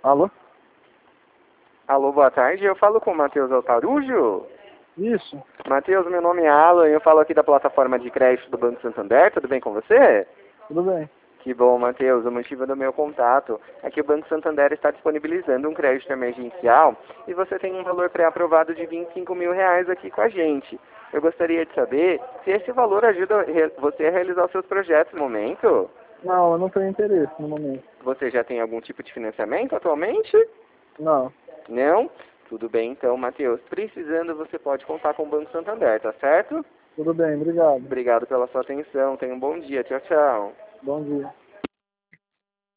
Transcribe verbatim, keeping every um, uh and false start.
Alô? Alô, boa tarde. Eu falo com o Matheus Altarujo. Isso, Matheus, meu nome é Alan e eu falo aqui da plataforma de crédito do Banco Santander. Tudo bem com você? tudo bem. Que bom, Matheus. O motivo do meu contato é que o Banco Santander está disponibilizando um crédito emergencial e você tem um valor pré-aprovado de vinte e cinco mil reais aqui com a gente. Eu gostaria de saber se esse valor ajuda re- você a realizar os seus projetos no momento. Não, eu não tenho interesse no momento. Você já tem algum tipo de financiamento atualmente? Não, Não? Tudo bem, então, Matheus. Precisando, você pode contar com o Banco Santander, tá certo? tudo bem, obrigado. Obrigado pela sua atenção. Tenha um bom dia. Tchau, tchau. Bom dia.